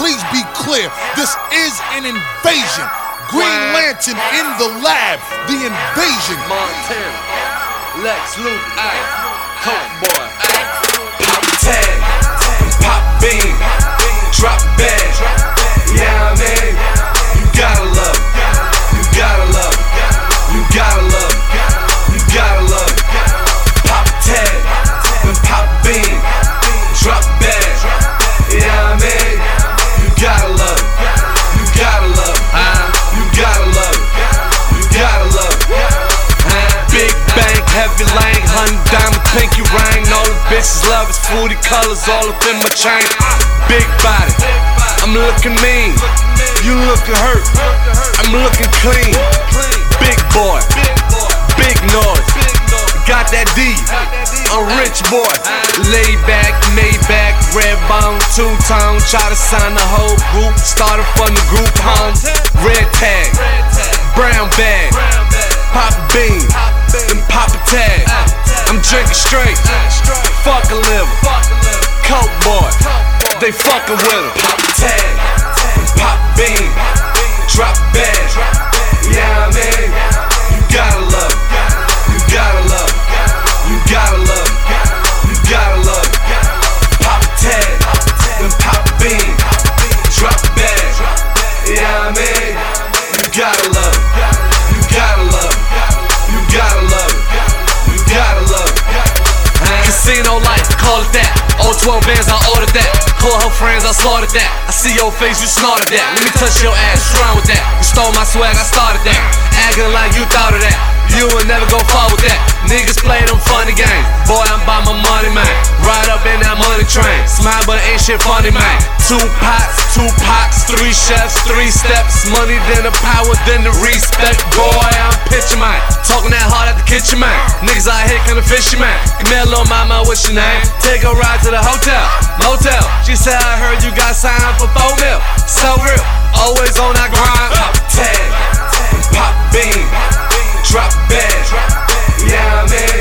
please be clear. This is an invasion. Green Lantern in the lab. The invasion. Montana, Lex Luke, ayy, Coke Boy, ayy. Pop tag, pop bean, drop bag. Yeah, I mean, you gotta love it. You gotta love it. You gotta love it. You gotta love it. Pop tag, pop bean, drop bag. Yeah, I mean, you gotta love it. You gotta love it. You gotta love it. You gotta love it. Big bank, heavy lane, 100 diamond, pinky ring. All the bitches love is fruity colors all up in my chain. Big body, I'm looking mean. You looking hurt, I'm looking clean. Big boy, big noise. Got that D, I'm rich boy. Laid back, Maybach, red bone, two-tone. Try to sign the whole group, started from the group home. Red tag, brown bag, pop bean, then pop a tag. I'm drinking straight, fuck a liver. Coke boy, they fucking with him. Pop tag, pop bean, drop bag. Yeah, I mean, you gotta love it. You gotta love it. You gotta love it. You gotta love it. Pop tag, then pop bean, drop bag. Yeah, I mean, you gotta love it. You gotta love it. You gotta love it. You gotta love it. Casino life, call it that. All 12 bands, I ordered that. Call her friends, I slaughtered that. I see your face, you snorted that. Let me touch your ass, what's wrong with that? You stole my swag, I started that. Acting like you thought of that. You would never go far with that. Niggas play them funny games. Boy, I'm by my money, man. Ride up in that money train. Smile, but ain't shit funny, man. 2 pots, 3 chefs, 3 steps. Money, then the power, then the respect. Boy, I'm pitching, man. Talking that hard at the kitchen, man. Niggas out here kinda fishy, man. Come here, little mama, what's your name? Take a ride to the hotel, motel. She said, I heard you got signed for 4 mil. So real, always on that grind. Pop tag, pop bean, drop bag. Yeah, I mean,